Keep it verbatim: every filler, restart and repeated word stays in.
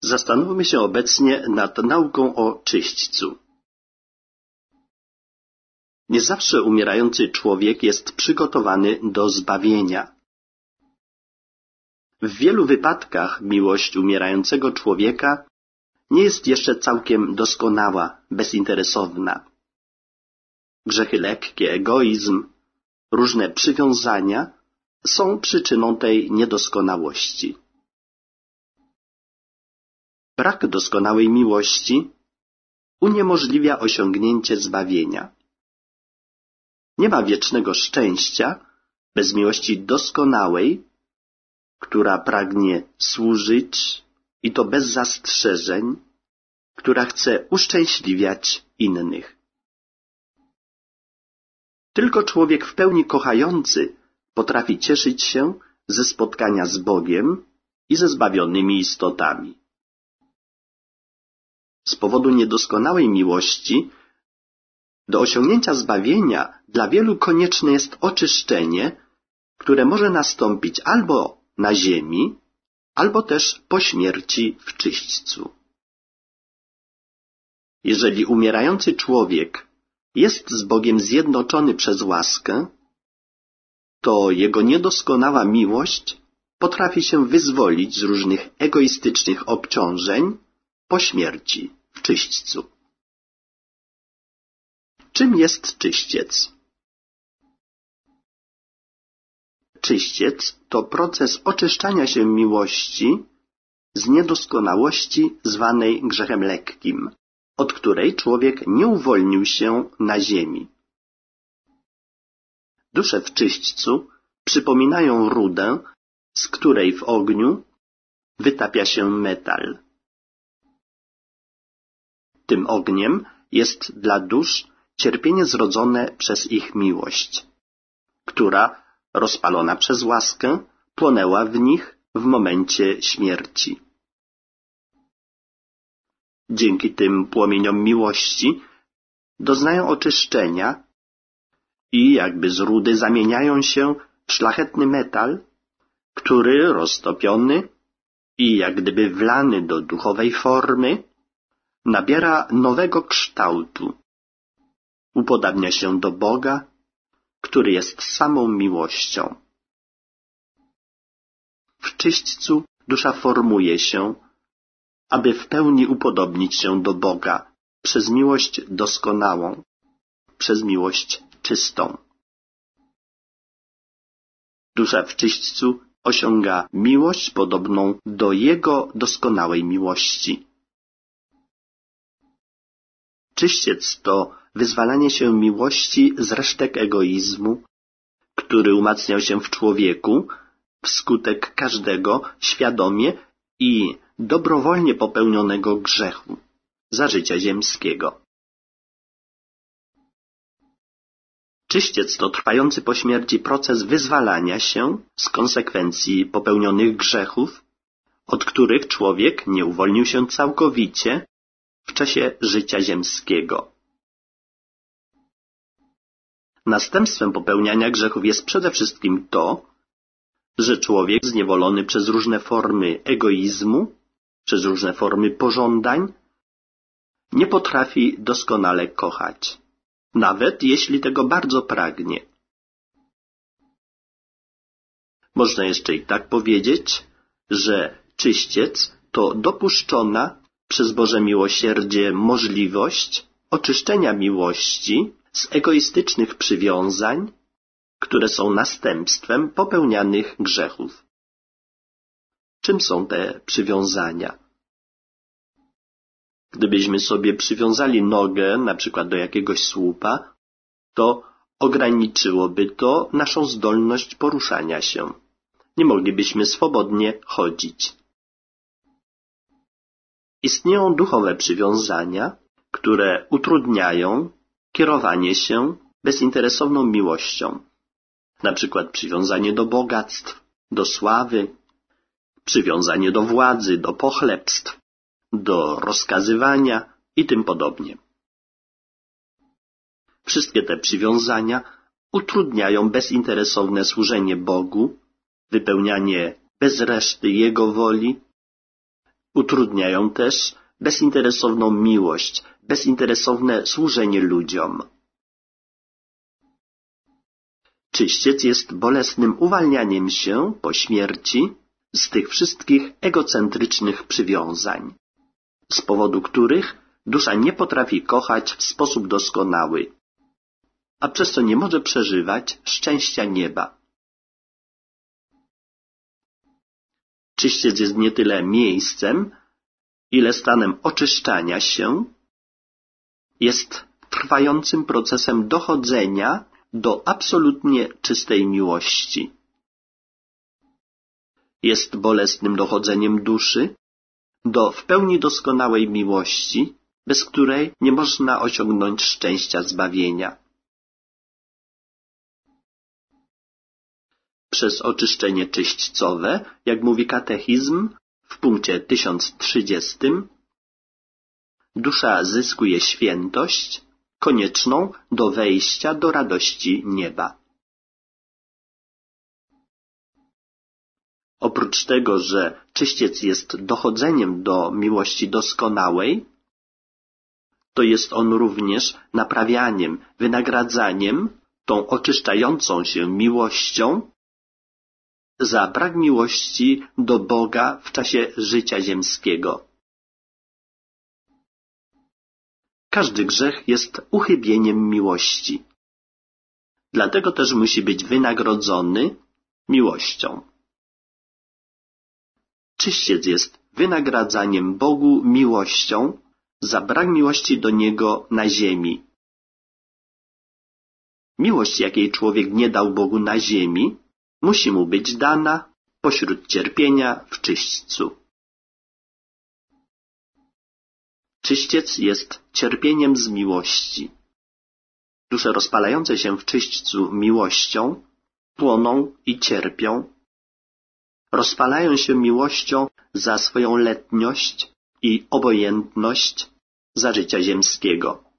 Zastanówmy się obecnie nad nauką o czyśćcu. Nie zawsze umierający człowiek jest przygotowany do zbawienia. W wielu wypadkach miłość umierającego człowieka nie jest jeszcze całkiem doskonała, bezinteresowna. Grzechy lekkie, egoizm, różne przywiązania są przyczyną tej niedoskonałości. Brak doskonałej miłości uniemożliwia osiągnięcie zbawienia. Nie ma wiecznego szczęścia bez miłości doskonałej, która pragnie służyć i to bez zastrzeżeń, która chce uszczęśliwiać innych. Tylko człowiek w pełni kochający potrafi cieszyć się ze spotkania z Bogiem i ze zbawionymi istotami. Z powodu niedoskonałej miłości do osiągnięcia zbawienia dla wielu konieczne jest oczyszczenie, które może nastąpić albo na ziemi, albo też po śmierci w czyśćcu. Jeżeli umierający człowiek jest z Bogiem zjednoczony przez łaskę, to jego niedoskonała miłość potrafi się wyzwolić z różnych egoistycznych obciążeń po śmierci w czyśćcu. Czym jest czyściec? Czyściec to proces oczyszczania się miłości z niedoskonałości zwanej grzechem lekkim, od której człowiek nie uwolnił się na ziemi. Dusze w czyśćcu przypominają rudę, z której w ogniu wytapia się metal. Tym ogniem jest dla dusz cierpienie zrodzone przez ich miłość, która, rozpalona przez łaskę, płonęła w nich w momencie śmierci. Dzięki tym płomieniom miłości doznają oczyszczenia i jakby z rudy zamieniają się w szlachetny metal, który roztopiony i jak gdyby wlany do duchowej formy nabiera nowego kształtu. Upodabnia się do Boga, który jest samą miłością. W czyśćcu dusza formuje się, aby w pełni upodobnić się do Boga przez miłość doskonałą, przez miłość czystą. Dusza w czyśćcu osiąga miłość podobną do Jego doskonałej miłości. Czyściec to wyzwalanie się miłości z resztek egoizmu, który umacniał się w człowieku wskutek każdego świadomie i dobrowolnie popełnionego grzechu za życia ziemskiego. Czyściec to trwający po śmierci proces wyzwalania się z konsekwencji popełnionych grzechów, od których człowiek nie uwolnił się całkowicie w czasie życia ziemskiego. Następstwem popełniania grzechów jest przede wszystkim to, że człowiek zniewolony przez różne formy egoizmu, przez różne formy pożądań, nie potrafi doskonale kochać, nawet jeśli tego bardzo pragnie. Można jeszcze i tak powiedzieć, że czyściec to dopuszczona przez Boże miłosierdzie możliwość oczyszczenia miłości z egoistycznych przywiązań, które są następstwem popełnianych grzechów. Czym są te przywiązania? Gdybyśmy sobie przywiązali nogę na przykład do jakiegoś słupa, to ograniczyłoby to naszą zdolność poruszania się. Nie moglibyśmy swobodnie chodzić. Istnieją duchowe przywiązania, które utrudniają kierowanie się bezinteresowną miłością. Na przykład przywiązanie do bogactw, do sławy, przywiązanie do władzy, do pochlebstw, do rozkazywania i tym podobnie. Wszystkie te przywiązania utrudniają bezinteresowne służenie Bogu, wypełnianie bez reszty Jego woli Utrudniają też bezinteresowną miłość, bezinteresowne służenie ludziom. Czyściec jest bolesnym uwalnianiem się po śmierci z tych wszystkich egocentrycznych przywiązań, z powodu których dusza nie potrafi kochać w sposób doskonały, a przez co nie może przeżywać szczęścia nieba. Czyściec jest nie tyle miejscem, ile stanem oczyszczania się, jest trwającym procesem dochodzenia do absolutnie czystej miłości. Jest bolesnym dochodzeniem duszy do w pełni doskonałej miłości, bez której nie można osiągnąć szczęścia zbawienia. Przez oczyszczenie czyśćcowe, jak mówi katechizm w punkcie tysiąc trzydziestym, dusza zyskuje świętość konieczną do wejścia do radości nieba. Oprócz tego, że czyściec jest dochodzeniem do miłości doskonałej, to jest on również naprawianiem, wynagradzaniem tą oczyszczającą się miłością za brak miłości do Boga w czasie życia ziemskiego. Każdy grzech jest uchybieniem miłości. Dlatego też musi być wynagrodzony miłością. Czyściec jest wynagradzaniem Bogu miłością za brak miłości do Niego na ziemi. Miłość, jakiej człowiek nie dał Bogu na ziemi, musi mu być dana pośród cierpienia w czyśćcu. Czyściec jest cierpieniem z miłości. Dusze rozpalające się w czyśćcu miłością płoną i cierpią. Rozpalają się miłością za swoją letniość i obojętność za życia ziemskiego.